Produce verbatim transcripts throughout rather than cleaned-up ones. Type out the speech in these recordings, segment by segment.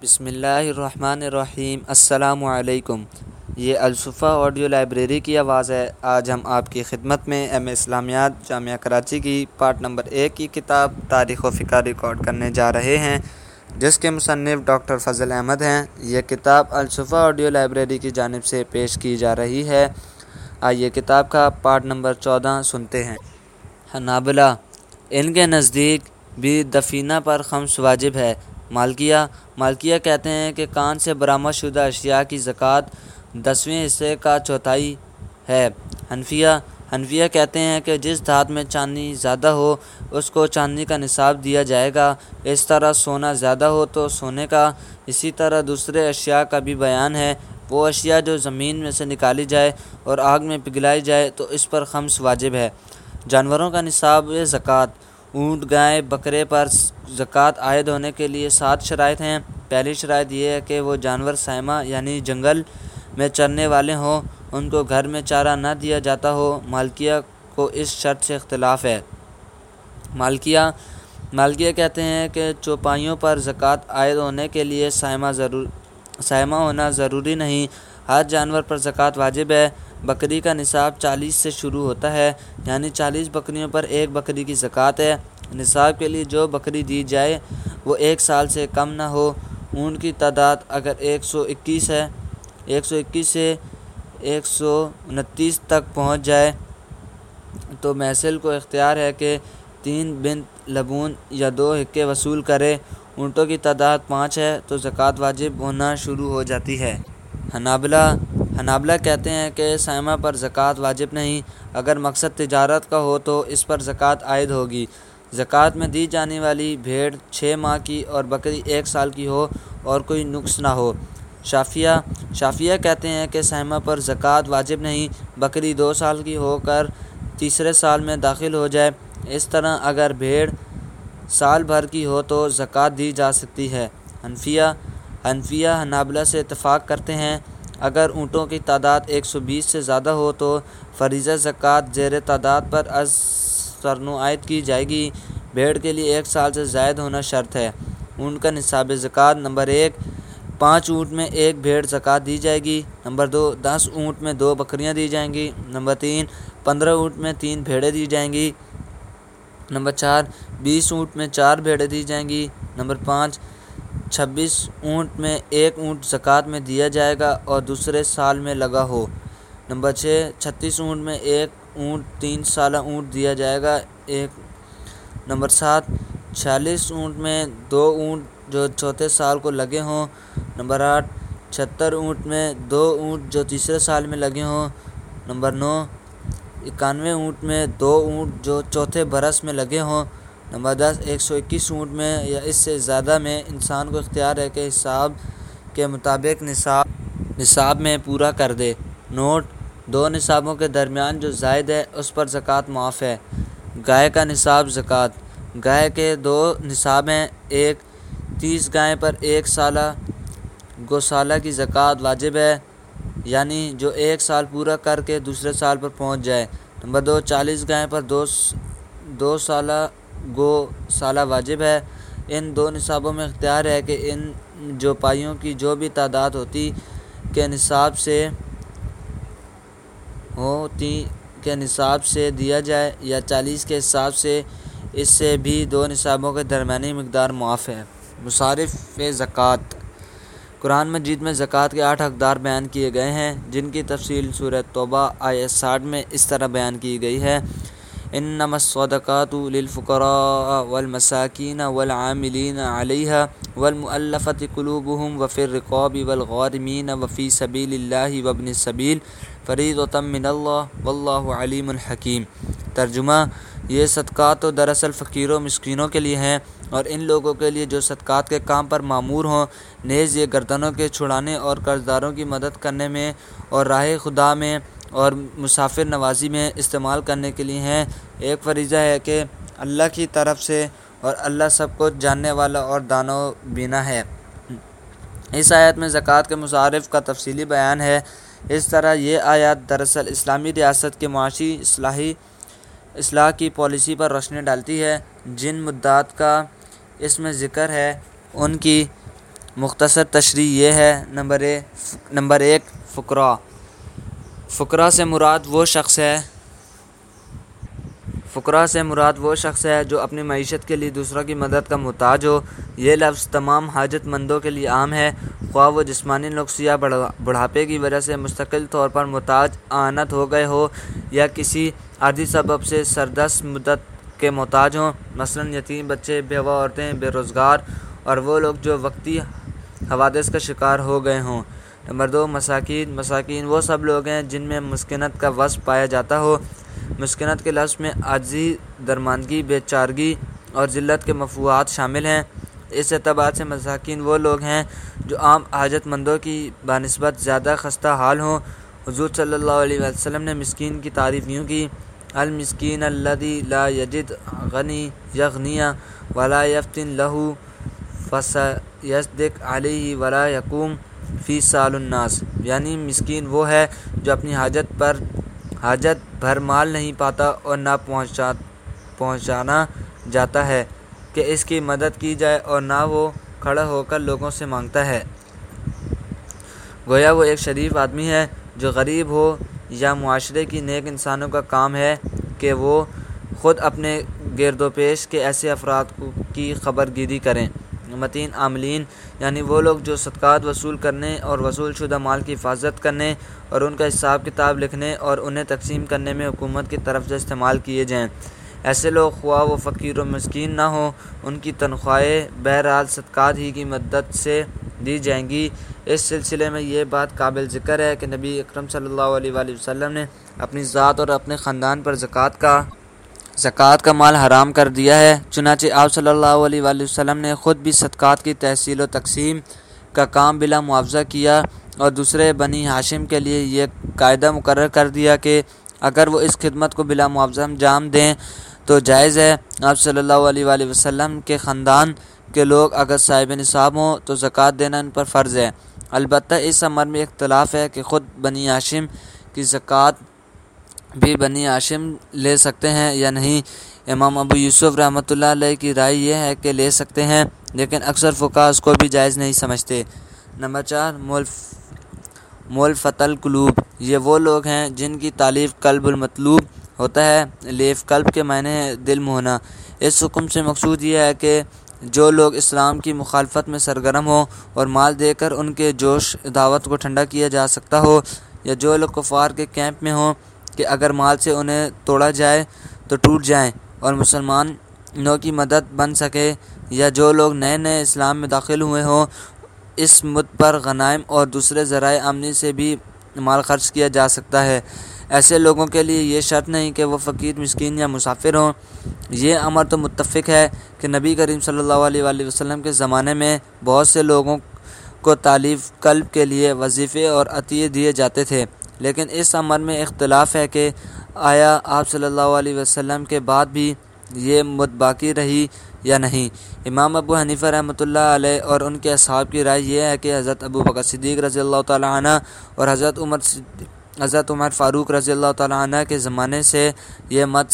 بسم اللہ الرحمن الرحیم۔ السلام علیکم۔ یہ الصفا آڈیو لائبریری کی آواز ہے۔ آج ہم آپ کی خدمت میں ایم اے اسلامیات جامعہ کراچی کی پارٹ نمبر ایک کی کتاب تاریخ و فقہ ریکارڈ کرنے جا رہے ہیں، جس کے مصنف ڈاکٹر فضل احمد ہیں۔ یہ کتاب الصفا آڈیو لائبریری کی جانب سے پیش کی جا رہی ہے۔ آئیے کتاب کا پارٹ نمبر چودہ سنتے ہیں۔ حنابلہ، ان کے نزدیک بھی دفینہ پر خمس واجب ہے۔ مالکیہ مالکیہ کہتے ہیں کہ کان سے برآمد شدہ اشیاء کی زکوٰۃ دسویں حصے کا چوتھائی ہے۔ حنفیہ حنفیہ کہتے ہیں کہ جس دھات میں چاندنی زیادہ ہو اس کو چاندنی کا نصاب دیا جائے گا۔ اس طرح سونا زیادہ ہو تو سونے کا۔ اسی طرح دوسرے اشیاء کا بھی بیان ہے۔ وہ اشیاء جو زمین میں سے نکالی جائے اور آگ میں پگھلائی جائے تو اس پر خمس واجب ہے۔ جانوروں کا نصاب زکوٰۃ، اونٹ، گائے، بکرے پر زکوٰۃ عائد ہونے کے لیے سات شرائط ہیں۔ پہلی شرائط یہ ہے کہ وہ جانور سائمہ یعنی جنگل میں چرنے والے ہوں، ان کو گھر میں چارہ نہ دیا جاتا ہو۔ مالکیہ کو اس شرط سے اختلاف ہے۔ مالکیہ مالکیہ کہتے ہیں کہ چوپایوں پر زکوٰۃ عائد ہونے کے لیے سائمہ ضرور سائمہ ہونا ضروری نہیں، ہر جانور پر زکوٰۃ واجب ہے۔ بکری کا نصاب چالیس سے شروع ہوتا ہے، یعنی چالیس بکریوں پر ایک بکری کی زکوٰۃ ہے۔ نصاب کے لیے جو بکری دی جائے وہ ایک سال سے کم نہ ہو۔ اونٹ کی تعداد اگر ایک سو اکیس ہے ایک سو اکیس سے ایک سو انتیس تک پہنچ جائے تو محصل کو اختیار ہے کہ تین بنت لبون یا دو حقے وصول کرے۔ اونٹوں کی تعداد پانچ ہے تو زکوٰۃ واجب ہونا شروع ہو جاتی ہے۔ حنابلہ حنابلہ کہتے ہیں کہ سائمہ پر زکوٰۃ واجب نہیں، اگر مقصد تجارت کا ہو تو اس پر زکوٰۃ عائد ہوگی۔ زکوٰۃ میں دی جانے والی بھیڑ چھ ماہ کی اور بکری ایک سال کی ہو اور کوئی نقص نہ ہو۔ شافعیہ شافعیہ کہتے ہیں کہ سائمہ پر زکوٰۃ واجب نہیں، بکری دو سال کی ہو کر تیسرے سال میں داخل ہو جائے۔ اس طرح اگر بھیڑ سال بھر کی ہو تو زکوٰۃ دی جا سکتی ہے۔ حنفیہ حنفیہ حنابلہ سے اتفاق کرتے ہیں، اگر اونٹوں کی تعداد ایک سو بیس سے زیادہ ہو تو فریضہ زکوٰۃ زیر تعداد پر از سرنو عائد کی جائے گی۔ بھیڑ کے لیے ایک سال سے زائد ہونا شرط ہے۔ اونٹ کا نصاب زکوٰۃ: نمبر ایک، پانچ اونٹ میں ایک بھیڑ زکوٰۃ دی جائے گی۔ نمبر دو، دس اونٹ میں دو بکریاں دی جائیں گی۔ نمبر تین، پندرہ اونٹ میں تین بھیڑیں دی جائیں گی۔ نمبر چار، بیس اونٹ میں چار بھیڑیں دی جائیں گی۔ نمبر پانچ، چھبیس اونٹ میں ایک اونٹ زکوٰۃ میں دیا جائے گا اور دوسرے سال میں لگا ہو۔ نمبر چھ، چھتیس اونٹ میں ایک اونٹ تین سالہ اونٹ دیا جائے گا ایک نمبر سات، چھیالیس اونٹ میں دو اونٹ جو چوتھے سال کو لگے ہوں۔ نمبر آٹھ، چھہتر اونٹ میں دو اونٹ جو تیسرے سال میں لگے ہوں۔ نمبر نو، اکانوے اونٹ میں دو اونٹ جو چوتھے برس میں لگے ہوں۔ نمبر دس، ایک سو اکیس اونٹ میں یا اس سے زیادہ میں انسان کو اختیار ہے کہ حساب کے مطابق نصاب نصاب میں پورا کر دے۔ نوٹ: دو نصابوں کے درمیان جو زائد ہے اس پر زکوٰۃ معاف ہے۔ گائے کا نصاب زکوٰۃ: گائے کے دو نصاب ہیں، ایک، تیس گائے پر ایک سالہ گوسالہ کی زکوٰۃ واجب ہے، یعنی جو ایک سال پورا کر کے دوسرے سال پر پہنچ جائے۔ نمبر دو، چالیس گائے پر دو دو سالہ گو سالہ واجب ہے۔ ان دو نصابوں میں اختیار ہے کہ ان جو پائیوں کی جو بھی تعداد ہوتی کے نصاب سے ہوتی کے نصاب سے دیا جائے یا چالیس کے حساب سے، اس سے بھی دو نصابوں کے درمیانی مقدار معاف ہے۔ مصارف زکوٰۃ: قرآن مجید میں زکوٰۃ کے آٹھ اقدار بیان کیے گئے ہیں، جن کی تفصیل سورہ توبہ آیت ساٹھ میں اس طرح بیان کی گئی ہے: انما الصدقات للفقراء والمساکین والعاملین علیہا والمؤلفۃ قلوبہم وفی الرقاب والغارمین وفی سبیل اللہ وابن السبیل فریضۃ من اللہ واللہ علیم حکیم۔ ترجمہ: یہ صدقات تو دراصل فقیروں مسکینوں کے لیے ہیں اور ان لوگوں کے لیے جو صدقات کے کام پر مامور ہوں، نیز یہ گردنوں کے چھڑانے اور قرض داروں کی مدد کرنے میں اور راہ خدا میں اور مسافر نوازی میں استعمال کرنے کے لیے ہیں۔ ایک فریضہ ہے کہ اللہ کی طرف سے، اور اللہ سب کچھ جاننے والا اور دانا و بینا ہے۔ اس آیت میں زکوٰۃ کے مصارف کا تفصیلی بیان ہے۔ اس طرح یہ آیات دراصل اسلامی ریاست کے معاشی اصلاحی اصلاح کی پالیسی پر روشنی ڈالتی ہے۔ جن مدعات کا اس میں ذکر ہے ان کی مختصر تشریح یہ ہے، نمبر ایک نمبر ایک فقراء فقراء سے مراد وہ شخص ہے فقراء سے مراد وہ شخص ہے جو اپنی معیشت کے لیے دوسروں کی مدد کا محتاج ہو۔ یہ لفظ تمام حاجت مندوں کے لیے عام ہے، خواہ وہ جسمانی نقص یا بڑھاپے کی وجہ سے مستقل طور پر محتاج اعانت ہو گئے ہو یا کسی عارضی سبب سے سردست مدت کے محتاج ہوں، مثلا یتیم بچے، بیوہ عورتیں، بے روزگار اور وہ لوگ جو وقتی حوادث کا شکار ہو گئے ہوں۔ نمبر دو مساکین مساکین وہ سب لوگ ہیں جن میں مسکنت کا وصف پایا جاتا ہو۔ مسکنت کے لفظ میں عاجزی، درماندگی، بے چارگی اور ذلت کے مفہومات شامل ہیں۔ اس اعتبار سے مساکین وہ لوگ ہیں جو عام حاجت مندوں کی بنسبت زیادہ خستہ حال ہوں۔ حضور صلی اللہ علیہ وسلم نے مسکین کی تعریف یوں کی: المسکین الذی لا یجد غنی یغنی ولا یفتن لہ فسیصدق علیہ ولا یقوم فی سال الناس، یعنی مسکین وہ ہے جو اپنی حاجت پر حاجت بھر مال نہیں پاتا اور نہ پہنچا پہنچانا جاتا ہے کہ اس کی مدد کی جائے اور نہ وہ کھڑا ہو کر لوگوں سے مانگتا ہے۔ گویا وہ ایک شریف آدمی ہے جو غریب ہو، یا معاشرے کی نیک انسانوں کا کام ہے کہ وہ خود اپنے گرد و پیش کے ایسے افراد کی خبر گیری کریں۔ متین عاملین یعنی وہ لوگ جو صدقات وصول کرنے اور وصول شدہ مال کی حفاظت کرنے اور ان کا حساب کتاب لکھنے اور انہیں تقسیم کرنے میں حکومت کی طرف سے استعمال کیے جائیں۔ ایسے لوگ خواہ وہ فقیر و مسکین نہ ہوں، ان کی تنخواہیں بہرحال صدقات ہی کی مدد سے دی جائیں گی۔ اس سلسلے میں یہ بات قابل ذکر ہے کہ نبی اکرم صلی اللہ علیہ وآلہ وسلم نے اپنی ذات اور اپنے خاندان پر زکوٰۃ کا زکوٰۃ کا مال حرام کر دیا ہے۔ چنانچہ آپ صلی اللہ علیہ وآلہ وسلم نے خود بھی صدقات کی تحصیل و تقسیم کا کام بلا معاوضہ کیا اور دوسرے بنی ہاشم کے لیے یہ قاعدہ مقرر کر دیا کہ اگر وہ اس خدمت کو بلا معاوضہ انجام دیں تو جائز ہے۔ آپ صلی اللہ علیہ وآلہ وسلم کے خاندان کے لوگ اگر صاحب نصاب ہوں تو زکوٰۃ دینا ان پر فرض ہے۔ البتہ اس امر میں اختلاف ہے کہ خود بنی ہاشم کی زکوٰۃ بھی بنی ہاشم لے سکتے ہیں یا نہیں۔ امام ابو یوسف رحمۃ اللہ علیہ کی رائے یہ ہے کہ لے سکتے ہیں، لیکن اکثر فقہاء اس کو بھی جائز نہیں سمجھتے۔ نمبر چار مولفۃ القلوب یہ وہ لوگ ہیں جن کی تالیف قلب المطلوب ہوتا ہے۔ لیف قلب کے معنی ہے دل موہنا۔ اس حکم سے مقصود یہ ہے کہ جو لوگ اسلام کی مخالفت میں سرگرم ہوں اور مال دے کر ان کے جوش دعوت کو ٹھنڈا کیا جا سکتا ہو، یا جو لوگ کفار کے کیمپ میں ہوں کہ اگر مال سے انہیں توڑا جائے تو ٹوٹ جائیں اور مسلمانوں کی مدد بن سکے، یا جو لوگ نئے نئے اسلام میں داخل ہوئے ہوں، اس مد پر غنائم اور دوسرے ذرائع آمدنی سے بھی مال خرچ کیا جا سکتا ہے۔ ایسے لوگوں کے لیے یہ شرط نہیں کہ وہ فقیر، مسکین یا مسافر ہوں۔ یہ امر تو متفق ہے کہ نبی کریم صلی اللہ علیہ وآلہ وسلم کے زمانے میں بہت سے لوگوں کو تالیف قلب کے لیے وظیفے اور عطیے دیے جاتے تھے، لیکن اس امر میں اختلاف ہے کہ آیا آپ صلی اللہ علیہ وسلم کے بعد بھی یہ مد باقی رہی یا نہیں۔ امام ابو حنیفہ رحمۃ اللہ علیہ اور ان کے اصحاب کی رائے یہ ہے کہ حضرت ابو بکر صدیق رضی اللہ تعالیٰ عنہ اور حضرت عمر حضرت عمر فاروق رضی اللہ تعالیٰ عنہ کے زمانے سے یہ مد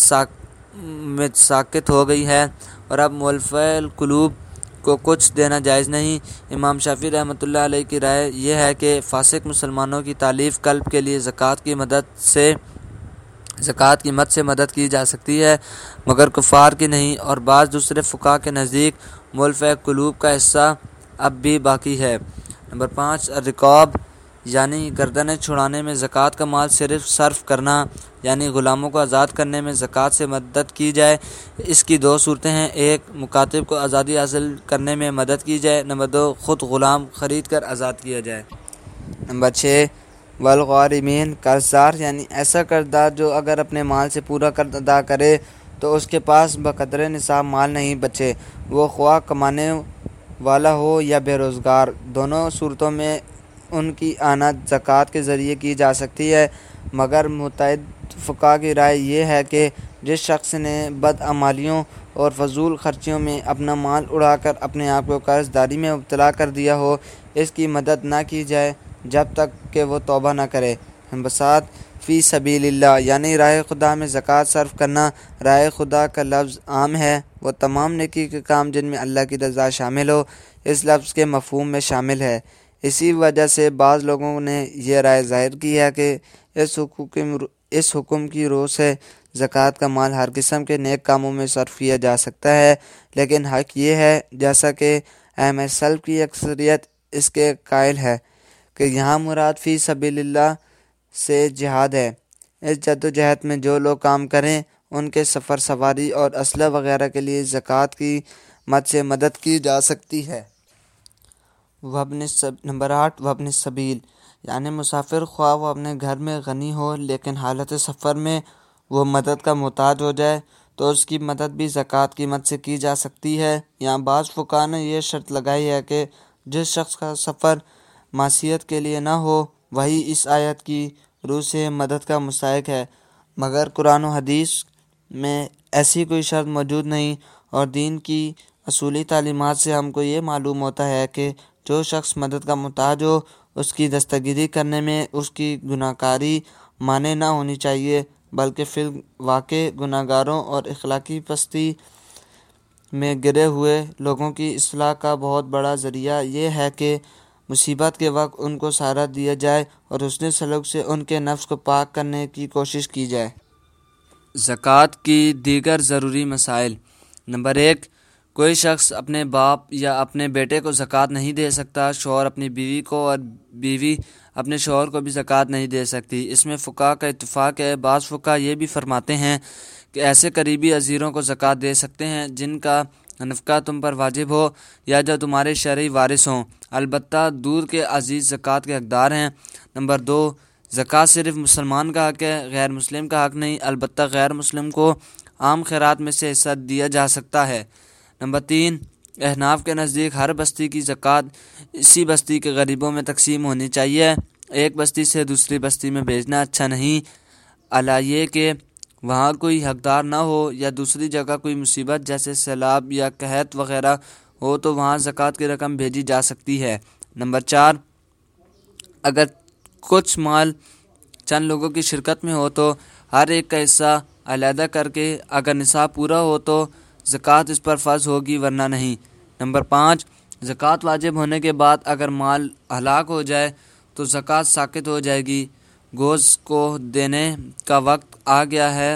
ساکت ہو گئی ہے اور اب مولفۃ القلوب کو کچھ دینا جائز نہیں۔ امام شافعی رحمۃ اللہ علیہ کی رائے یہ ہے کہ فاسق مسلمانوں کی تالیف قلب کے لیے زکوٰۃ کی مدد سے زکوٰۃ کی مد سے مدد کی جا سکتی ہے، مگر کفار کی نہیں، اور بعض دوسرے فقہاء کے نزدیک مولفۃ قلوب کا حصہ اب بھی باقی ہے۔ نمبر پانچ الرقاب یعنی گردنیں چھڑانے میں زکوٰۃ کا مال صرف صرف کرنا، یعنی غلاموں کو آزاد کرنے میں زکوٰۃ سے مدد کی جائے۔ اس کی دو صورتیں ہیں، ایک مکاتب کو آزادی حاصل کرنے میں مدد کی جائے، نمبر دو خود غلام خرید کر آزاد کیا جائے۔ نمبر چھ والغارمین قرضدار یعنی ایسا قرضدار جو اگر اپنے مال سے پورا قرض ادا کرے تو اس کے پاس بقدر نصاب مال نہیں بچے، وہ خواہ کمانے والا ہو یا بے روزگار، دونوں صورتوں میں ان کی اعانت زکوٰۃ کے ذریعے کی جا سکتی ہے، مگر متعدد فقہاء کی رائے یہ ہے کہ جس شخص نے بدعمالیوں اور فضول خرچیوں میں اپنا مال اڑا کر اپنے آپ کو قرض داری میں مبتلا کر دیا ہو، اس کی مدد نہ کی جائے جب تک کہ وہ توبہ نہ کرے۔ نمبر سات فی سبیل اللہ یعنی راہ خدا میں زکوٰۃ صرف کرنا۔ راہ خدا کا لفظ عام ہے، وہ تمام نیکی کے کام جن میں اللہ کی رضا شامل ہو، اس لفظ کے مفہوم میں شامل ہے۔ اسی وجہ سے بعض لوگوں نے یہ رائے ظاہر کی ہے کہ اس حکم اس حکم کی روح سے زکوٰۃ کا مال ہر قسم کے نیک کاموں میں صرف کیا جا سکتا ہے، لیکن حق یہ ہے، جیسا کہ اہم سلف کی اکثریت اس کے قائل ہے، کہ یہاں مراد فی سبیل اللہ سے جہاد ہے۔ اس جدوجہد میں جو لوگ کام کریں ان کے سفر سواری اور اسلحہ وغیرہ کے لیے زکوٰۃ کی مد سے مدد کی جا سکتی ہے۔ وابن سب نمبر آٹھ وابن السبیل، یعنی مسافر خواہ وہ اپنے گھر میں غنی ہو لیکن حالت سفر میں وہ مدد کا محتاج ہو جائے تو اس کی مدد بھی زکوٰۃ کی مد سے کی جا سکتی ہے۔ یہاں بعض فقہا نے یہ شرط لگائی ہے کہ جس شخص کا سفر معصیت کے لیے نہ ہو وہی اس آیت کی روح سے مدد کا مستحق ہے، مگر قرآن و حدیث میں ایسی کوئی شرط موجود نہیں، اور دین کی اصولی تعلیمات سے ہم کو یہ معلوم ہوتا ہے کہ جو شخص مدد کا محتاج ہو اس کی دستگیری کرنے میں اس کی گناہ کاری مانع نہ ہونی چاہیے، بلکہ فی الواقع گناہ گاروں اور اخلاقی پستی میں گرے ہوئے لوگوں کی اصلاح کا بہت بڑا ذریعہ یہ ہے کہ مصیبت کے وقت ان کو سہارا دیا جائے اور حسن سلوک سے ان کے نفس کو پاک کرنے کی کوشش کی جائے۔ زکوٰۃ کی دیگر ضروری مسائل۔ نمبر ایک، کوئی شخص اپنے باپ یا اپنے بیٹے کو زکوٰۃ نہیں دے سکتا۔ شوہر اپنی بیوی کو اور بیوی اپنے شوہر کو بھی زکوٰۃ نہیں دے سکتی۔ اس میں فقہا کا اتفاق ہے۔ بعض فقہا یہ بھی فرماتے ہیں کہ ایسے قریبی عزیروں کو زکوٰۃ دے سکتے ہیں جن کا نفقہ تم پر واجب ہو یا جو تمہارے شرعی وارث ہوں، البتہ دور کے عزیز زکوٰۃ کے حقدار ہیں۔ نمبر دو، زکوٰۃ صرف مسلمان کا حق ہے، غیر مسلم کا حق نہیں، البتہ غیر مسلم کو عام خیرات میں سے حصہ دیا جا سکتا ہے۔ نمبر تین، احناف کے نزدیک ہر بستی کی زکوٰۃ اسی بستی کے غریبوں میں تقسیم ہونی چاہیے، ایک بستی سے دوسری بستی میں بھیجنا اچھا نہیں، الا یہ کہ وہاں کوئی حقدار نہ ہو یا دوسری جگہ کوئی مصیبت جیسے سیلاب یا قحط وغیرہ ہو تو وہاں زکوٰۃ کی رقم بھیجی جا سکتی ہے۔ نمبر چار، اگر کچھ مال چند لوگوں کی شرکت میں ہو تو ہر ایک کا حصہ علیحدہ کر کے اگر نصاب پورا ہو تو زکوٰۃ اس پر فرض ہوگی ورنہ نہیں۔ نمبر پانچ، زکوٰۃ واجب ہونے کے بعد اگر مال ہلاک ہو جائے تو زکوٰۃ ساقط ہو جائے گی۔ گوز کو دینے کا وقت آ گیا ہے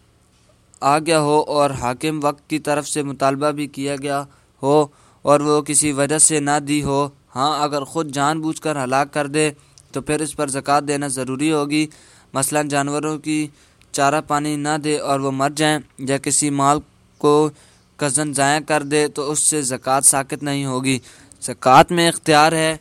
آ گیا ہو اور حاکم وقت کی طرف سے مطالبہ بھی کیا گیا ہو اور وہ کسی وجہ سے نہ دی ہو، ہاں اگر خود جان بوجھ کر ہلاک کر دے تو پھر اس پر زکوٰۃ دینا ضروری ہوگی۔ مثلا جانوروں کی چارہ پانی نہ دے اور وہ مر جائیں یا کسی مال کو قصداً ضائع کر دے تو اس سے زکوٰۃ ساقط نہیں ہوگی۔ زکوٰۃ میں اختیار ہے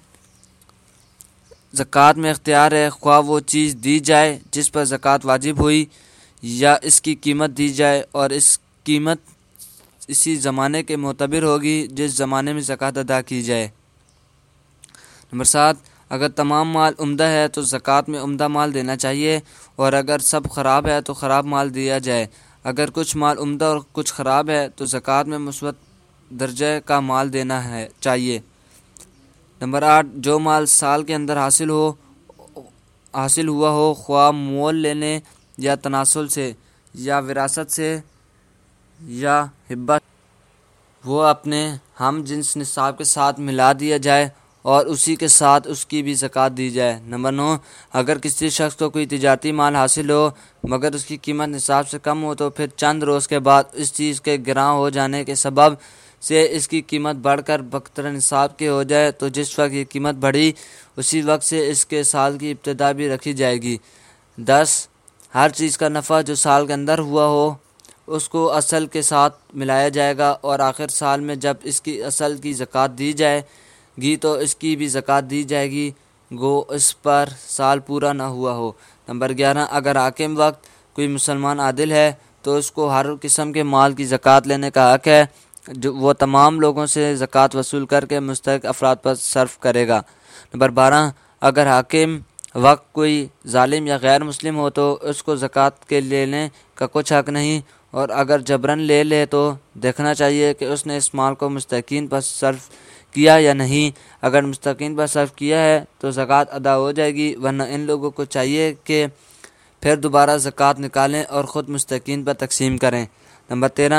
زکوٰۃ میں اختیار ہے خواہ وہ چیز دی جائے جس پر زکوٰۃ واجب ہوئی یا اس کی قیمت دی جائے، اور اس قیمت اسی زمانے کے معتبر ہوگی جس زمانے میں زکوٰۃ ادا کی جائے۔ نمبر سات، اگر تمام مال عمدہ ہے تو زکوٰۃ میں عمدہ مال دینا چاہیے، اور اگر سب خراب ہے تو خراب مال دیا جائے۔ اگر کچھ مال عمدہ اور کچھ خراب ہے تو زکوٰۃ میں مثبت درجے کا مال دینا ہے چاہیے۔ نمبر آٹھ، جو مال سال کے اندر حاصل ہو حاصل ہوا ہو خواہ مول لینے یا تناسل سے یا وراثت سے یا ہبہ، وہ اپنے ہم جنس نصاب کے ساتھ ملا دیا جائے اور اسی کے ساتھ اس کی بھی زکوٰۃ دی جائے۔ نمبر نو، اگر کسی شخص کو کوئی تجارتی مال حاصل ہو مگر اس کی قیمت نصاب سے کم ہو تو پھر چند روز کے بعد اس چیز کے گراں ہو جانے کے سبب سے اس کی قیمت بڑھ کر بقدر نصاب کے ہو جائے تو جس وقت یہ قیمت بڑھی اسی وقت سے اس کے سال کی ابتدا بھی رکھی جائے گی۔ دس، ہر چیز کا نفع جو سال کے اندر ہوا ہو اس کو اصل کے ساتھ ملایا جائے گا اور آخر سال میں جب اس کی اصل کی زکوٰۃ دی جائے گی تو اس کی بھی زکوٰۃ دی جائے گی گو اس پر سال پورا نہ ہوا ہو۔ نمبر گیارہ، اگر حاکم وقت کوئی مسلمان عادل ہے تو اس کو ہر قسم کے مال کی زکوٰۃ لینے کا حق ہے، جو وہ تمام لوگوں سے زکوٰۃ وصول کر کے مستحق افراد پر صرف کرے گا۔ نمبر بارہ، اگر حاکم وقت کوئی ظالم یا غیر مسلم ہو تو اس کو زکوٰۃ کے لینے کا کچھ حق نہیں، اور اگر جبراً لے لے تو دیکھنا چاہیے کہ اس نے اس مال کو مستحقین پر صرف کیا یا نہیں۔ اگر مستحقین پر صرف کیا ہے تو زکوٰۃ ادا ہو جائے گی، ورنہ ان لوگوں کو چاہیے کہ پھر دوبارہ زکوٰۃ نکالیں اور خود مستحقین پر تقسیم کریں۔ نمبر تیرہ،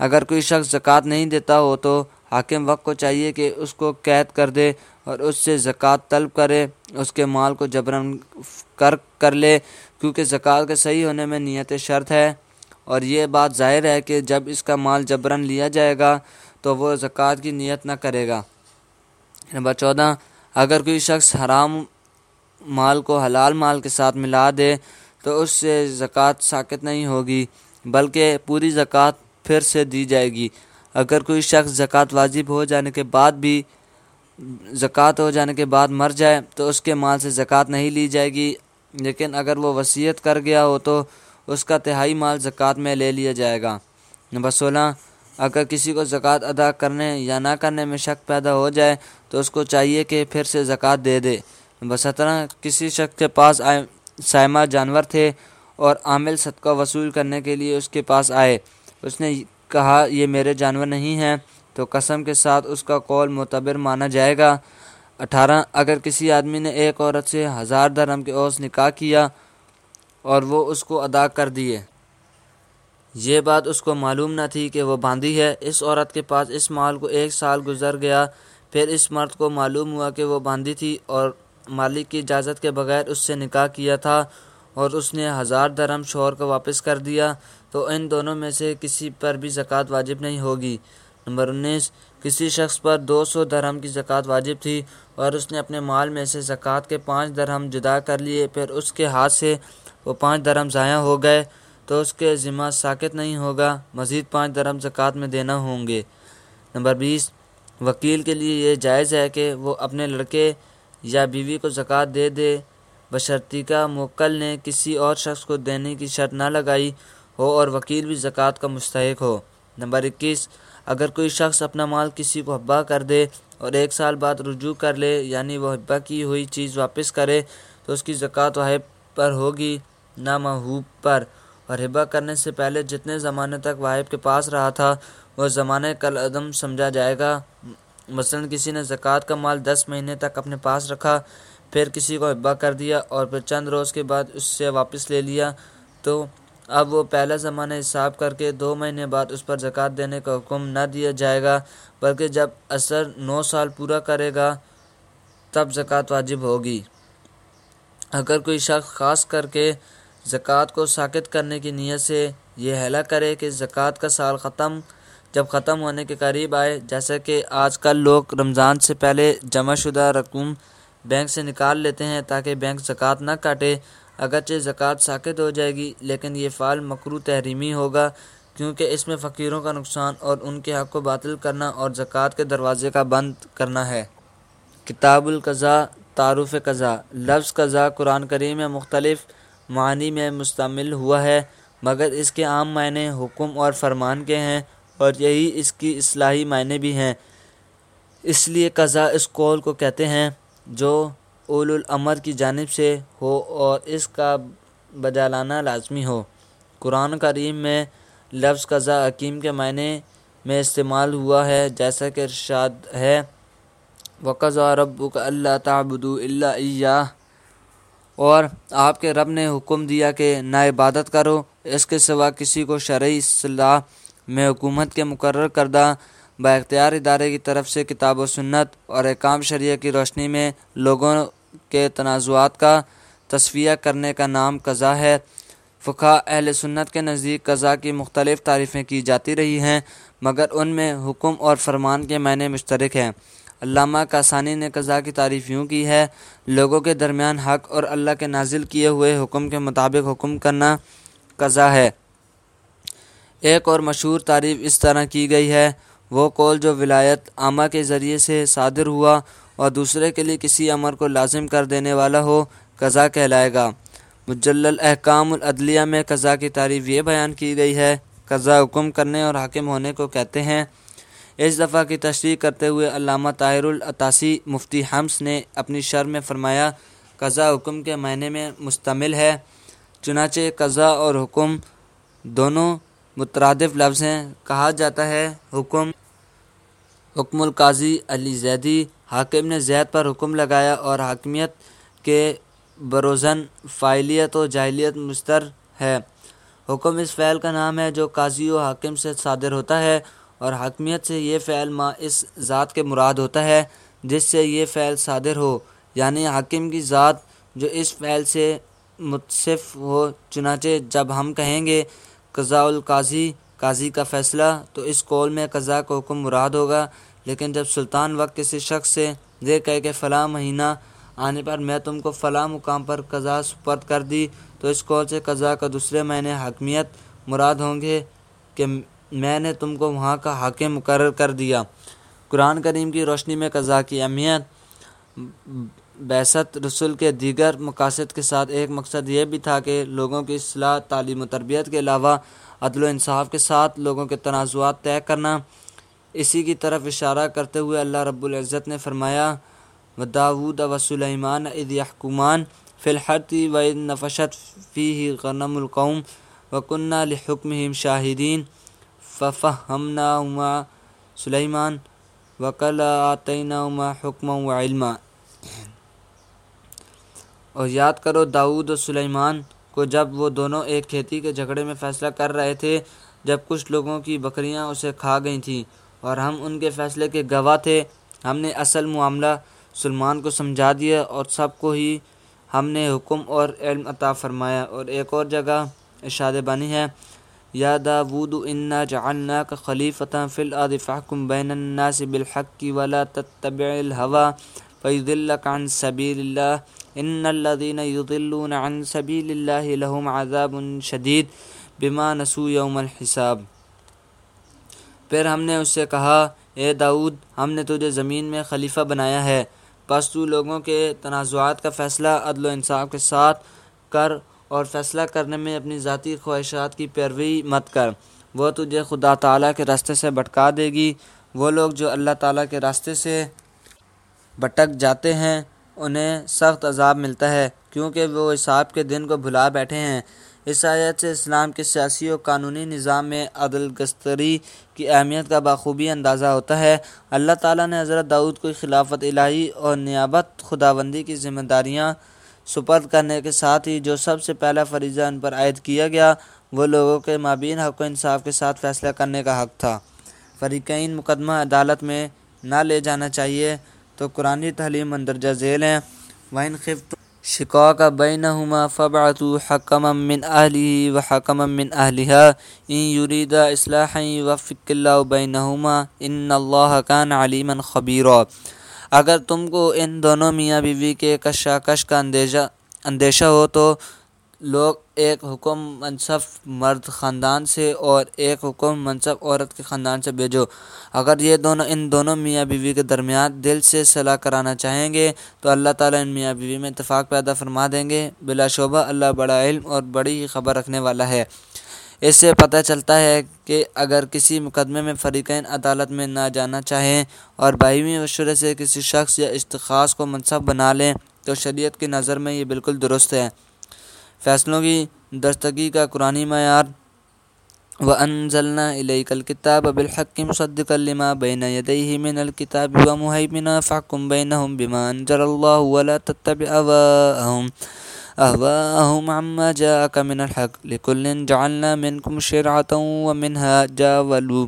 اگر کوئی شخص زکوٰۃ نہیں دیتا ہو تو حاکم وقت کو چاہیے کہ اس کو قید کر دے اور اس سے زکوٰۃ طلب کرے، اس کے مال کو جبراً کر کر لے، کیونکہ زکوٰۃ کے صحیح ہونے میں نیت شرط ہے، اور یہ بات ظاہر ہے کہ جب اس کا مال جبراً لیا جائے گا تو وہ زکوٰۃ کی نیت نہ کرے گا۔ نمبر چودہ، اگر کوئی شخص حرام مال کو حلال مال کے ساتھ ملا دے تو اس سے زکوٰۃ ساقط نہیں ہوگی بلکہ پوری زکوٰۃ پھر سے دی جائے گی۔ اگر کوئی شخص زکوٰۃ واجب ہو جانے کے بعد بھی زکوٰۃ ہو جانے کے بعد مر جائے تو اس کے مال سے زکوٰۃ نہیں لی جائے گی، لیکن اگر وہ وصیت کر گیا ہو تو اس کا تہائی مال زکوٰۃ میں لے لیا جائے گا۔ نمبر سولہ، اگر کسی کو زکوٰۃ ادا کرنے یا نہ کرنے میں شک پیدا ہو جائے تو اس کو چاہیے کہ پھر سے زکوٰۃ دے دے۔ نمبر سترہ، کسی شخص کے پاس سائمہ جانور تھے اور عامل صدقہ وصول کرنے کے لیے اس کے پاس آئے، اس نے کہا یہ میرے جانور نہیں ہیں، تو قسم کے ساتھ اس کا قول معتبر مانا جائے گا۔ اٹھارہ، اگر کسی آدمی نے ایک عورت سے ہزار درہم کے عوض نکاح کیا اور وہ اس کو ادا کر دیے، یہ بات اس کو معلوم نہ تھی کہ وہ باندھی ہے، اس عورت کے پاس اس مال کو ایک سال گزر گیا، پھر اس مرد کو معلوم ہوا کہ وہ باندھی تھی اور مالک کی اجازت کے بغیر اس سے نکاح کیا تھا اور اس نے ہزار درہم شوہر کو واپس کر دیا، تو ان دونوں میں سے کسی پر بھی زکوٰۃ واجب نہیں ہوگی۔ نمبر انیس، کسی شخص پر دو سو درہم کی زکوٰۃ واجب تھی اور اس نے اپنے مال میں سے زکوٰۃ کے پانچ درہم جدا کر لیے، پھر اس کے ہاتھ سے وہ پانچ درہم ضائع ہو گئے تو اس کے ذمہ ساقط نہیں ہوگا، مزید پانچ درہم زکوٰۃ میں دینا ہوں گے۔ نمبر بیس، وکیل کے لیے یہ جائز ہے کہ وہ اپنے لڑکے یا بیوی کو زکوٰۃ دے دے بشرطیکہ کا موکل نے کسی اور شخص کو دینے کی شرط نہ لگائی ہو اور وکیل بھی زکوٰۃ کا مستحق ہو۔ نمبر اکیس، اگر کوئی شخص اپنا مال کسی کو ہبہ کر دے اور ایک سال بعد رجوع کر لے، یعنی وہ ہبہ کی ہوئی چیز واپس کرے، تو اس کی زکوٰۃ واہب پر ہوگی نہ موہوب پر، اور ہبہ کرنے سے پہلے جتنے زمانے تک واہب کے پاس رہا تھا وہ زمانہ کالعدم سمجھا جائے گا۔ مثلاً کسی نے زکوٰۃ کا مال دس مہینے تک اپنے پاس رکھا، پھر کسی کو ہبہ کر دیا اور پھر چند روز کے بعد اس سے واپس لے لیا، تو اب وہ پہلا زمانہ حساب کر کے دو مہینے بعد اس پر زکوٰۃ دینے کا حکم نہ دیا جائے گا، بلکہ جب اثر نو سال پورا کرے گا تب زکوٰۃ واجب ہوگی۔ اگر کوئی شخص خاص کر کے زکوٰۃ کو ساقط کرنے کی نیت سے یہ ہیلا کرے کہ زکوٰۃ کا سال ختم جب ختم ہونے کے قریب آئے، جیسا کہ آج کل لوگ رمضان سے پہلے جمع شدہ رقم بینک سے نکال لیتے ہیں تاکہ بینک زکوٰۃ نہ کاٹے، اگرچہ زکوٰۃ ساقط ہو جائے گی لیکن یہ فعل مکروہ تحریمی ہوگا، کیونکہ اس میں فقیروں کا نقصان اور ان کے حق کو باطل کرنا اور زکوٰۃ کے دروازے کا بند کرنا ہے۔ کتاب القضاء، تعارف قضاء۔ لفظ قضاء قرآن کریم میں مختلف معنی میں مستعمل ہوا ہے، مگر اس کے عام معنی حکم اور فرمان کے ہیں اور یہی اس کی اصطلاحی معنی بھی ہیں، اس لیے قضاء اس قول کو کہتے ہیں جو اولو الامر کی جانب سے ہو اور اس کا بجا لانا لازمی ہو۔ قرآن کریم میں لفظ قضاء حکیم کے معنی میں استعمال ہوا ہے، جیسا کہ ارشاد ہے وَقَضَىٰ رَبُّكَ أَلَّا تَعْبُدُوا إِلَّا إِيَّاهُ، اور آپ کے رب نے حکم دیا کہ نہ عبادت کرو اس کے سوا کسی کو، شرعی اصطلاح میں حکومت کے مقرر کردہ با اختیار ادارے کی طرف سے کتاب و سنت اور احکام شرعیہ کی روشنی میں لوگوں کے تنازعات کا تصفیہ کرنے کا نام قضاء ہے۔ فقہاء اہل سنت کے نزدیک قضاء کی مختلف تعریفیں کی جاتی رہی ہیں، مگر ان میں حکم اور فرمان کے معنی مشترک ہیں۔ علامہ کاسانی نے قضاء کی تعریف یوں کی ہے، لوگوں کے درمیان حق اور اللہ کے نازل کیے ہوئے حکم کے مطابق حکم کرنا قضاء ہے۔ ایک اور مشہور تعریف اس طرح کی گئی ہے، وہ قول جو ولایت عامہ کے ذریعے سے صادر ہوا اور دوسرے کے لیے کسی امر کو لازم کر دینے والا ہو، قضاء کہلائے گا۔ مجلل احکام العدلیہ میں قضاء کی تعریف یہ بیان کی گئی ہے، قضاء حکم کرنے اور حاکم ہونے کو کہتے ہیں۔ اس دفعہ کی تشریح کرتے ہوئے علامہ طاہر العطاسی مفتی حمص نے اپنی شرح میں فرمایا، قضاء حکم کے معنی میں مشتمل ہے، چنانچہ قضاء اور حکم دونوں مترادف لفظ ہیں۔ کہا جاتا ہے حکم حکم القاضی علی زیدی، حاکم نے زید پر حکم لگایا، اور حاکمیت کے بروزن فاعلیت و جاہلیت مستر ہے۔ حکم اس فعل کا نام ہے جو قاضی و حاکم سے صادر ہوتا ہے، اور حاکمیت سے یہ فعل ما اس ذات کے مراد ہوتا ہے جس سے یہ فعل صادر ہو، یعنی حاکم کی ذات جو اس فعل سے متصف ہو۔ چنانچہ جب ہم کہیں گے قضاء القاضی، قاضی کا فیصلہ، تو اس قول میں قضاء کا حکم مراد ہوگا، لیکن جب سلطان وقت کسی شخص سے یہ کہے کہ فلاں مہینہ آنے پر میں تم کو فلاں مقام پر قضا سپرد کر دی، تو اس قول سے قضاء کا دوسرے معنی حاکمیت مراد ہوں گے کہ میں نے تم کو وہاں کا حاکم مقرر کر دیا۔ قرآن کریم کی روشنی میں قضاء کی اہمیت۔ بعثت رسول کے دیگر مقاصد کے ساتھ ایک مقصد یہ بھی تھا کہ لوگوں کی اصلاح، تعلیم و تربیت کے علاوہ عدل و انصاف کے ساتھ لوگوں کے تنازعات طے کرنا۔ اسی کی طرف اشارہ کرتے ہوئے اللہ رب العزت نے فرمایا وَدَاوُودَ وَسُلَيْمَانَ إِذْ يَحْكُمَانِ فِي الْحَرْثِ وَإِذْ نَفَشَتْ فِيهِ غَنَمُ الْقَوْمِ وَكُنَّا لِحُكْمِهِمْ شَاهِدِينَ فَفَهَّمْنَاهُمَا سُلَيْمَانَ وَكُلًّا آتَيْنَاهُمَا حُكْمًا وَعِلْمًا۔ اور یاد کرو داؤد و سلیمان کو جب وہ دونوں ایک کھیتی کے جھگڑے میں فیصلہ کر رہے تھے، جب کچھ لوگوں کی بکریاں اسے کھا گئی تھیں اور ہم ان کے فیصلے کے گواہ تھے۔ ہم نے اصل معاملہ سلیمان کو سمجھا دیا اور سب کو ہی ہم نے حکم اور علم عطا فرمایا۔ اور ایک اور جگہ ارشاد بانی ہے یا داود انا جعلناک خلیفۃ فی الارض فاحکم بین الناس بالحق ولا تتبع الہوی فیضلک عن سبیل اللہ ان الذین یضلون عن سبیل اللہ لہم عذاب شدید بما نسوا یوم الحساب۔ پھر ہم نے اس سے کہا اے داؤد، ہم نے تجھے زمین میں خلیفہ بنایا ہے، پس تو لوگوں کے تنازعات کا فیصلہ عدل و انصاف کے ساتھ کر اور فیصلہ کرنے میں اپنی ذاتی خواہشات کی پیروی مت کر، وہ تجھے خدا تعالیٰ کے راستے سے بھٹکا دے گی۔ وہ لوگ جو اللہ تعالیٰ کے راستے سے بھٹک جاتے ہیں انہیں سخت عذاب ملتا ہے، کیونکہ وہ حساب کے دن کو بھلا بیٹھے ہیں۔ اس آیت سے اسلام کے سیاسی و قانونی نظام میں عدل گستری کی اہمیت کا بخوبی اندازہ ہوتا ہے۔ اللہ تعالیٰ نے حضرت داؤد کو خلافت الہی اور نیابت خداوندی کی ذمہ داریاں سپرد کرنے کے ساتھ ہی جو سب سے پہلا فریضہ ان پر عائد کیا گیا وہ لوگوں کے مابین حق و انصاف کے ساتھ فیصلہ کرنے کا حق تھا۔ فریقین مقدمہ عدالت میں نہ لے جانا چاہیے تو قرآنی تعلیم مندرجہ ذیل ہیں۔ وَإِنْ خِفْتُمْ شِقَاقَ بَيْنَهُمَا فَابْعَثُوا حَكَمًا مِّنْ أَهْلِهِ وَحَكَمًا مِّنْ أَهْلِهَا إِنْ يُرِيدَا إِصْلَاحًا يُوَفِّقِ اللَّهُ بَيْنَهُمَا إِنَّ اللَّهَ كَانَ عَلِيمًا خَبِيرًا۔ اگر تم کو ان دونوں میاں بیوی کے کشاکش کا اندیشہ اندیشہ ہو تو لوگ ایک حکم منصف مرد خاندان سے اور ایک حکم منصف عورت کے خاندان سے بھیجو۔ اگر یہ دونوں ان دونوں میاں بیوی کے درمیان دل سے صلح کرانا چاہیں گے تو اللہ تعالیٰ ان میاں بیوی میں اتفاق پیدا فرما دیں گے۔ بلا شبہ اللہ بڑا علم اور بڑی ہی خبر رکھنے والا ہے۔ اس سے پتہ چلتا ہے کہ اگر کسی مقدمے میں فریقین عدالت میں نہ جانا چاہیں اور باہمی مشورے سے کسی شخص یا اشخاص کو منصف بنا لیں تو شریعت کی نظر میں یہ بالکل درست ہے۔ فیصلوں کی درستگی کا قرآنی معیار وَأَنزَلْنَا إِلَيْكَ الْكِتَابَ بِالْحَقِّ مُصَدِّقًا لِمَا بَيْنَ يَدَيْهِ مِنَ الْكِتَابِ وَمُهَيْمِنًا فَاحْكُم بَيْنَهُم بِمَا أَنزَلَ اللَّهُ وَلَا تَتَّبِعْ أَهْوَاءَهُمْ أَهْوَاءَهُمْ عَمَّا جَاءَكَ مِنَ الْحَقِّ لِكُلٍّ جَعَلْنَا مِنكُمْ شِرْعَةً وَمِنْهَاجًا جَاوَلُوا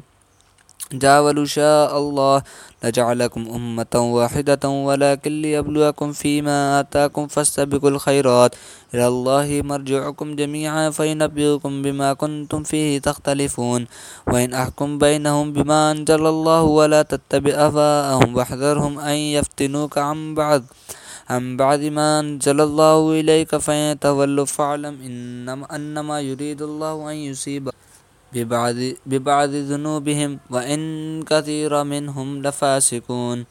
جاولوا شاء الله لجعلكم أمة واحدة ولكن ليبلوكم فيما آتاكم فاستبقوا الخيرات إلى الله مرجعكم جميعا فينبئكم بما كنتم فيه تختلفون وإن أحكم بينهم بما أنزل الله ولا تتبع أهواءهم واحذرهم أن يفتنوك عن بعض عن بعد ما أنزل الله إليك فإن تولوا فاعلم إنما أنما يريد الله أن يصيب ببعض ببعض ذنوبهم وإن كثيرا منهم لفاسقون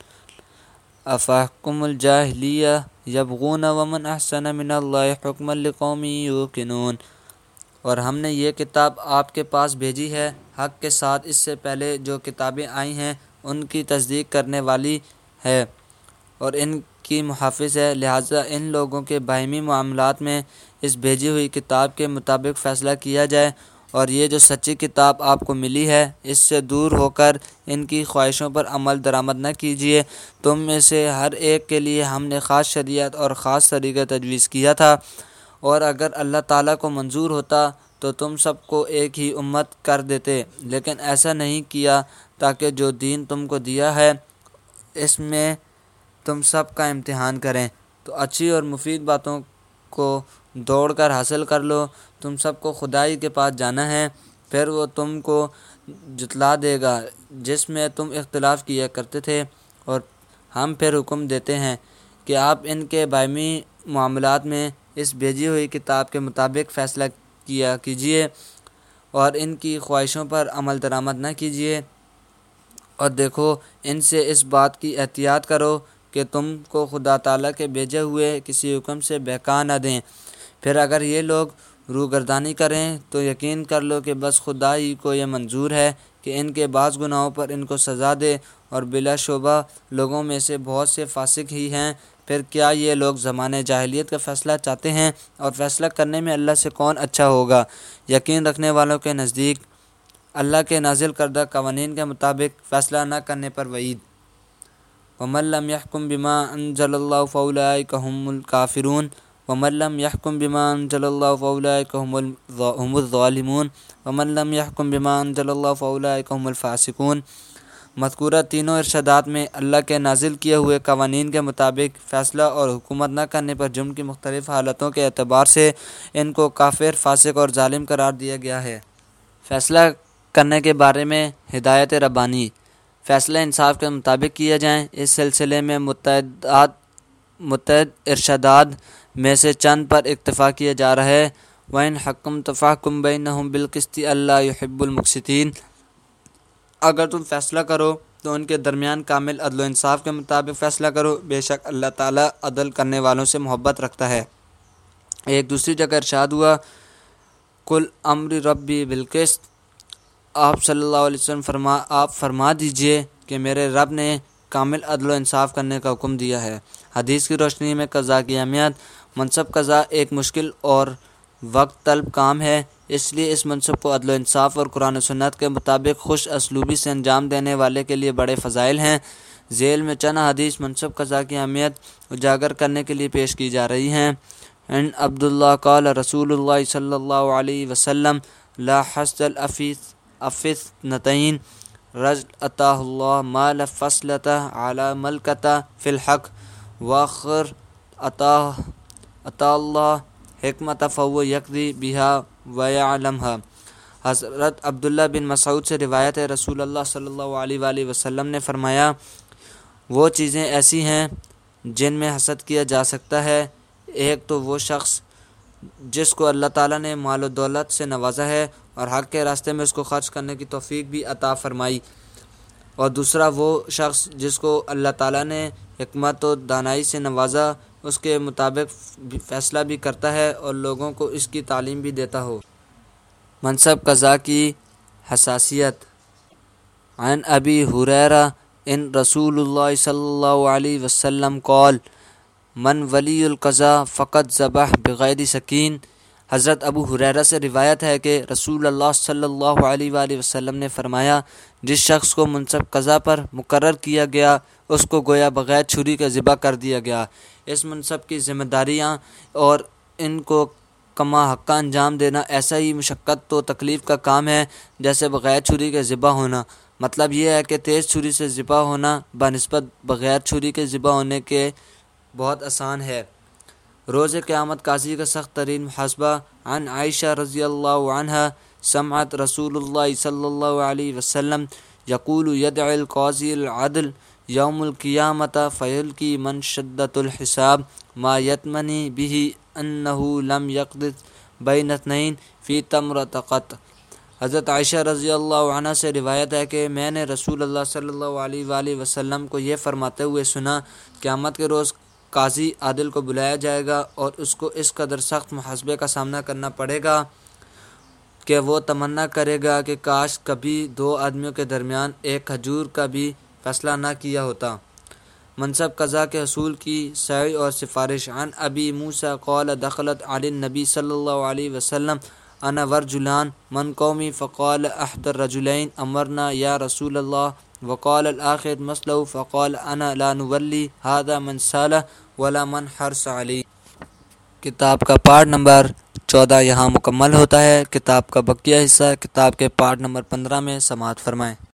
أفحكم الجاهلية يبغون ومن أحسن من الله حكما لقوم يوقنون۔ اور ہم نے یہ کتاب آپ کے پاس بھیجی ہے حق کے ساتھ، اس سے پہلے جو کتابیں آئی ہیں ان کی تصدیق کرنے والی ہے اور ان کی محافظ ہے، لہٰذا ان لوگوں کے باہمی معاملات میں اس بھیجی ہوئی کتاب کے مطابق فیصلہ کیا جائے، اور یہ جو سچی کتاب آپ کو ملی ہے اس سے دور ہو کر ان کی خواہشوں پر عمل درآمد نہ کیجیے۔ تم میں سے ہر ایک کے لیے ہم نے خاص شریعت اور خاص طریقہ تجویز کیا تھا، اور اگر اللہ تعالیٰ کو منظور ہوتا تو تم سب کو ایک ہی امت کر دیتے، لیکن ایسا نہیں کیا تاکہ جو دین تم کو دیا ہے اس میں تم سب کا امتحان کریں۔ تو اچھی اور مفید باتوں کو دوڑ کر حاصل کر لو۔ تم سب کو خدائی کے پاس جانا ہے، پھر وہ تم کو جتلا دے گا جس میں تم اختلاف کیا کرتے تھے، اور ہم پھر حکم دیتے ہیں کہ آپ ان کے باہمی معاملات میں اس بھیجی ہوئی کتاب کے مطابق فیصلہ کیا کیجیے اور ان کی خواہشوں پر عمل درآمد نہ کیجیے، اور دیکھو ان سے اس بات کی احتیاط کرو کہ تم کو خدا تعالیٰ کے بھیجے ہوئے کسی حکم سے بہکا نہ دیں۔ پھر اگر یہ لوگ روگردانی کریں تو یقین کر لو کہ بس خدا ہی کو یہ منظور ہے کہ ان کے بعض گناہوں پر ان کو سزا دے، اور بلا شبہ لوگوں میں سے بہت سے فاسق ہی ہیں۔ پھر کیا یہ لوگ زمانے جاہلیت کا فیصلہ چاہتے ہیں، اور فیصلہ کرنے میں اللہ سے کون اچھا ہوگا؟ یقین رکھنے والوں کے نزدیک اللہ کے نازل کردہ قوانین کے مطابق فیصلہ نہ کرنے پر وعید۔ وَمَن لَّمْ يَحْكُم بِمَا أَنزَلَ اللَّهُ فَأُولَٰئِكَ هُمُ الْكَافِرُونَ وَمَن لَّمْ يَحْكُم بِمَا أَنزَلَ اللَّهُ فَأُولَٰئِكَ هُمُ الظَّالِمُونَ وَمَن لَّمْ يَحْكُم بِمَا أَنزَلَ اللَّهُ فَأُولَٰئِكَ هُمُ الْفَاسِقُونَ۔ مذکورہ تینوں ارشادات میں اللہ کے نازل کیے ہوئے قوانین کے مطابق فیصلہ اور حکومت نہ کرنے پر جرم کی مختلف حالتوں کے اعتبار سے ان کو کافر، فاسق اور ظالم قرار دیا گیا ہے۔ فیصلہ کرنے کے بارے میں ہدایت ربانی، فیصلہ انصاف کے مطابق کیا جائیں۔ اس سلسلے میں متعدد متعدد ارشادات میں سے چند پر اکتفا کیا جا رہا ہے۔ وَإِنْ حَكَمْتَ فَاحْكُم بَيْنَهُم بِالْقِسْطِ اللَّهُ يُحِبُّ الْمُقْسِطِينَ۔ اگر تم فیصلہ کرو تو ان کے درمیان کامل عدل و انصاف کے مطابق فیصلہ کرو، بے شک اللہ تعالیٰ عدل کرنے والوں سے محبت رکھتا ہے۔ ایک دوسری جگہ ارشاد ہوا، قُلْ أَمْرِ رَبِّي بِالْقِسْطِ، آپ صلی اللہ علیہ وسلم فرما آپ فرما دیجئے کہ میرے رب نے کامل عدل و انصاف کرنے کا حکم دیا ہے۔ حدیث کی روشنی میں قضاء کی اہمیت، منصب قضاء ایک مشکل اور وقت طلب کام ہے، اس لیے اس منصب کو عدل و انصاف اور قرآن و سنت کے مطابق خوش اسلوبی سے انجام دینے والے کے لیے بڑے فضائل ہیں۔ ذیل میں چند حدیث منصب قضاء کی اہمیت اجاگر کرنے کے لیے پیش کی جا رہی ہیں۔ ان عبداللہ قال رسول اللہ صلی اللہ علیہ وسلم لا حسد الافیث افثنتین رجل اتاہ اللہ مال فصلتہ علی ملکتہ فی الحق واخر اتاہ اتاہ اللہ حکمت فهو یقضی بها ویعلمها۔ حضرت عبداللہ بن مسعود سے روایت ہے، رسول اللہ صلی اللہ علیہ وآلہ وسلم نے فرمایا، وہ چیزیں ایسی ہیں جن میں حسد کیا جا سکتا ہے، ایک تو وہ شخص جس کو اللہ تعالیٰ نے مال و دولت سے نوازا ہے اور حق کے راستے میں اس کو خرچ کرنے کی توفیق بھی عطا فرمائی، اور دوسرا وہ شخص جس کو اللہ تعالیٰ نے حکمت و دانائی سے نوازا، اس کے مطابق فیصلہ بھی کرتا ہے اور لوگوں کو اس کی تعلیم بھی دیتا ہو۔ منصب قضاء کی حساسیت۔ عن ابی ہریرہ ان رسول اللہ صلی اللہ علیہ وسلم قال من ولی القضاء فقد ذبح بغیر سکین۔ حضرت ابو ہریرہ سے روایت ہے کہ رسول اللہ صلی اللہ علیہ وآلہ وسلم نے فرمایا، جس شخص کو منصب قضاء پر مقرر کیا گیا اس کو گویا بغیر چھری کے ذبح کر دیا گیا۔ اس منصب کی ذمہ داریاں اور ان کو کما حقہ انجام دینا ایسا ہی مشقت و تکلیف کا کام ہے جیسے بغیر چھری کے ذبح ہونا۔ مطلب یہ ہے کہ تیز چھری سے ذبح ہونا بنسبت بغیر چھری کے ذبح ہونے کے بہت آسان ہے۔ روز قیامت قاضی کا سخت ترین محاسبہ۔ عن عائشہ رضی اللہ عنہا سمعت رسول اللہ صلی اللہ علیہ وسلم یقول یدعی القاضی العدل یوم القیامت فیلکی من شدت الحساب ما یتمنی به انہ لم یقض بین اثنین فی تمرۃ قط۔ حضرت عائشہ رضی اللہ عنہ سے روایت ہے کہ میں نے رسول اللہ صلی اللہ علیہ وآلہ وسلم کو یہ فرماتے ہوئے سنا، قیامت کے روز قاضی عادل کو بلایا جائے گا اور اس کو اس قدر سخت محاسبے کا سامنا کرنا پڑے گا کہ وہ تمنا کرے گا کہ کاش کبھی دو آدمیوں کے درمیان ایک کھجور کا بھی فیصلہ نہ کیا ہوتا۔ منصب قضاء کے حصول کی سعی اور سفارش۔ عن ابی موسیٰ قال دخلت علی النبی صلی اللہ علیہ وسلم انا ورجلان من قومی فقال احد الرجلین امرنا یا رسول اللہ وقال الآخر مثله فقال انا لا نولی هذا من سالہ ولا من حرص علی۔ کتاب کا پارٹ نمبر چودہ یہاں مکمل ہوتا ہے۔ کتاب کا بقیہ حصہ کتاب کے پارٹ نمبر پندرہ میں سماعت فرمائیں۔